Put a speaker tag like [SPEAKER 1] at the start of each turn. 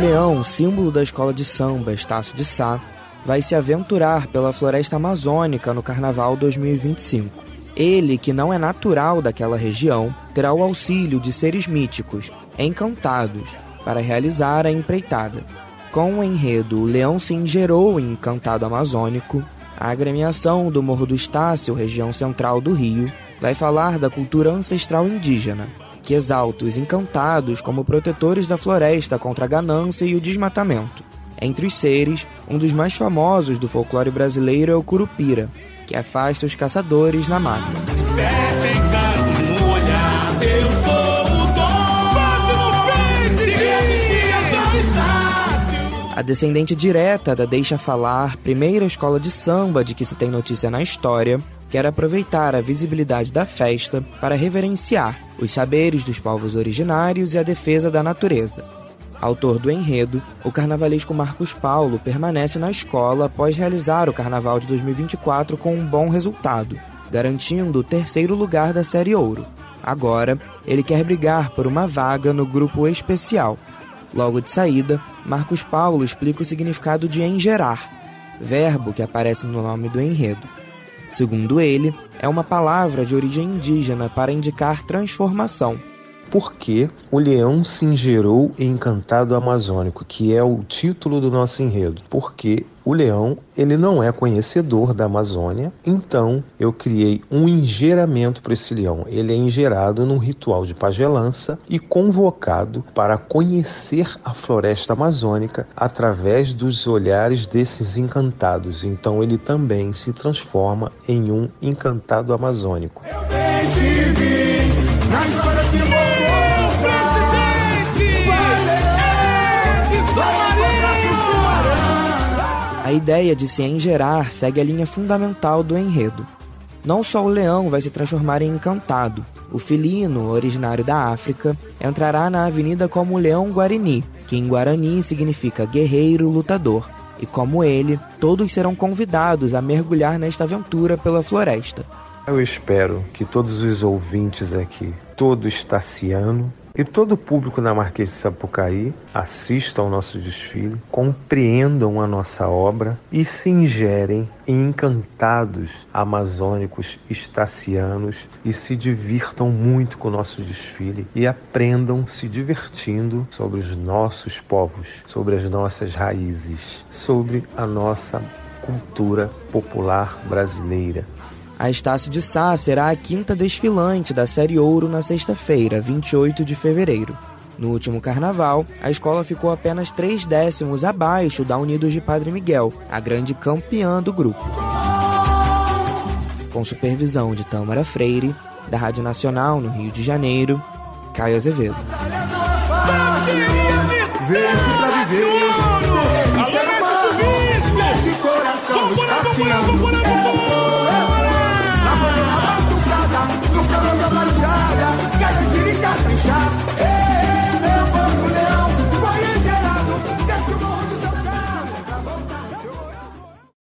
[SPEAKER 1] Leão, símbolo da escola de samba Estácio de Sá, vai se aventurar pela floresta amazônica no Carnaval 2025. Ele, que não é natural daquela região, terá o auxílio de seres míticos, encantados, para realizar a empreitada. Com o enredo O Leão se Engerou em Encantado Amazônico, a agremiação do Morro do Estácio, região central do Rio, vai falar da cultura ancestral indígena, que exalta os encantados como protetores da floresta contra a ganância e o desmatamento. Entre os seres, um dos mais famosos do folclore brasileiro é o Curupira, que afasta os caçadores na mata. A descendente direta da Deixa Falar, primeira escola de samba de que se tem notícia na história, quer aproveitar a visibilidade da festa para reverenciar os saberes dos povos originários e a defesa da natureza. Autor do enredo, o carnavalesco Marcos Paulo permanece na escola após realizar o Carnaval de 2024 com um bom resultado, garantindo o 3º lugar da Série Ouro. Agora, ele quer brigar por uma vaga no grupo especial. Logo de saída, Marcos Paulo explica o significado de engerar, verbo que aparece no nome do enredo. Segundo ele, é uma palavra de origem indígena para indicar transformação.
[SPEAKER 2] Por que o leão se engerou em Encantado Amazônico, que é o título do nosso enredo? Porque o leão, ele não é conhecedor da Amazônia, então eu criei um engeramento para esse leão. Ele é engerado num ritual de pagelança e convocado para conhecer a floresta amazônica através dos olhares desses encantados. Então ele também se transforma em um encantado amazônico.
[SPEAKER 3] Eu bem te vi na história que
[SPEAKER 1] A ideia de se engerar segue a linha fundamental do enredo. Não só o leão vai se transformar em encantado. O felino, originário da África, entrará na avenida como o leão guarani, que em Guarani significa guerreiro lutador. E como ele, todos serão convidados a mergulhar nesta aventura pela floresta.
[SPEAKER 2] Eu espero que todos os ouvintes aqui, todo estaciano e todo o público na Marquês de Sapucaí assistam ao nosso desfile, compreendam a nossa obra e se ingerem em encantados amazônicos estacianos e se divirtam muito com o nosso desfile e aprendam se divertindo sobre os nossos povos, sobre as nossas raízes, sobre a nossa cultura popular brasileira.
[SPEAKER 1] A Estácio de Sá será a 5ª desfilante da Série Ouro na sexta-feira, 28 de fevereiro. No último carnaval, a escola ficou apenas 3 décimos abaixo da Unidos de Padre Miguel, a grande campeã do grupo. Com supervisão de Tâmara Freire, da Rádio Nacional no Rio de Janeiro, Caio Azevedo.
[SPEAKER 3] Vejo pra viver, esse coração está